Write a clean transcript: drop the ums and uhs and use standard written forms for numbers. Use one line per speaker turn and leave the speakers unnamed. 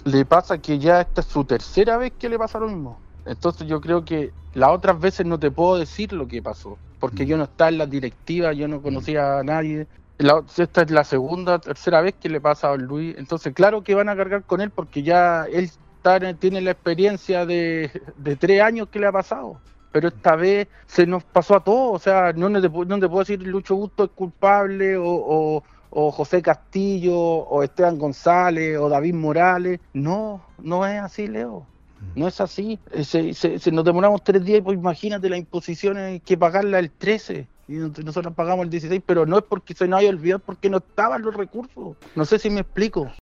le pasa que ya esta es su tercera vez que le pasa lo mismo. Entonces yo creo que las otras veces no te puedo decir lo que pasó, porque yo no estaba en la directiva, yo no conocía a nadie. Esta es la segunda, tercera vez que le pasa a Don Luis. Entonces claro que van a cargar con él porque ya él tiene la experiencia de 3 años que le ha pasado. Pero esta vez se nos pasó a todos, o sea, no te puedo decir Lucho Busto es culpable o José Castillo o Esteban González o David Morales. No es así, Leo. No es así. Nos demoramos 3 días, pues imagínate las imposiciones, hay que pagarla el 13 y nosotros pagamos el 16, pero no es porque se nos haya olvidado, porque no estaban los recursos. No sé si me explico.